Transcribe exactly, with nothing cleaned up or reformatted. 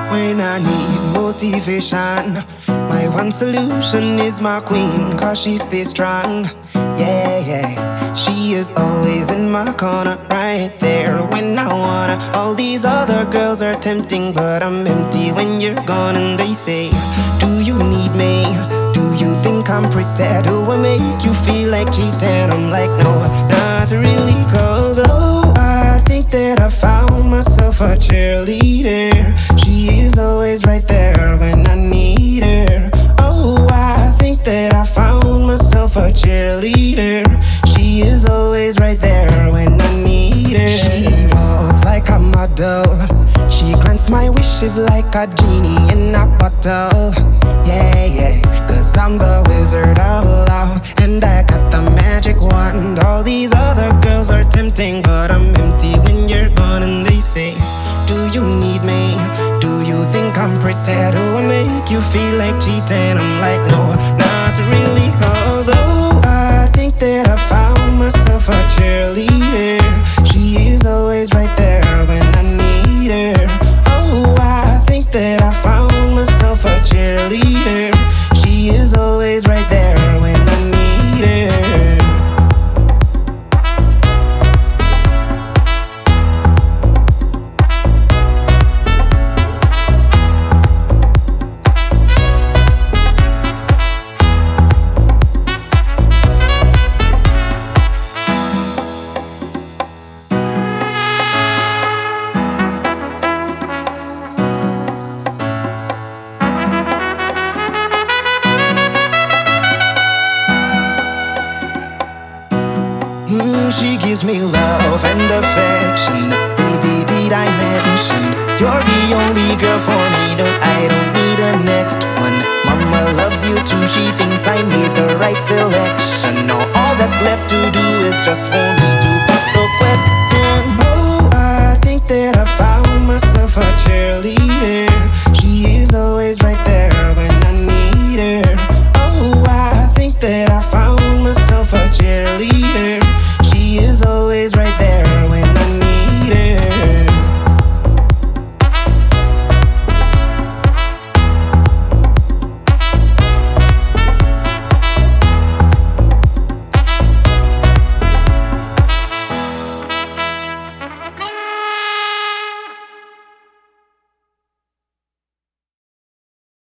When I need motivation, my one solution is my queen, cause she stays strong. Yeah, yeah. She is always in my corner, right there when I wanna. All these other girls are tempting, but I'm empty when you're gone. And they say, do you need me? Do you think I'm pretty? Do I make you feel like cheating? I'm like, no, not really, cause oh, I think that I found myself a cheerleader. She is always right there when I need her. Oh, I think that I found myself a cheerleader. She is always right there when I need her. She walks like a model. She grants my wishes like a genie in a bottle. Yeah, yeah, cause I'm the wizard of love, and I got the magic wand. All these other girls are tempting, but I'm empty when you're gone. And they say, do you need me? Do you think I'm pretty? Do I make you feel like cheating? I'm like, no, not really, cause oh, I think that I found myself a cheerleader. She is always right there when I need her. Oh, I think that I found myself a cheerleader. She is always right there when I need her. Mm, she gives me love and affection. Baby, did I mention you're the only girl for me? No, I don't need a next one. Mama loves you too. She thinks I made the right selection. Now all that's left to do is just for me to pop the question.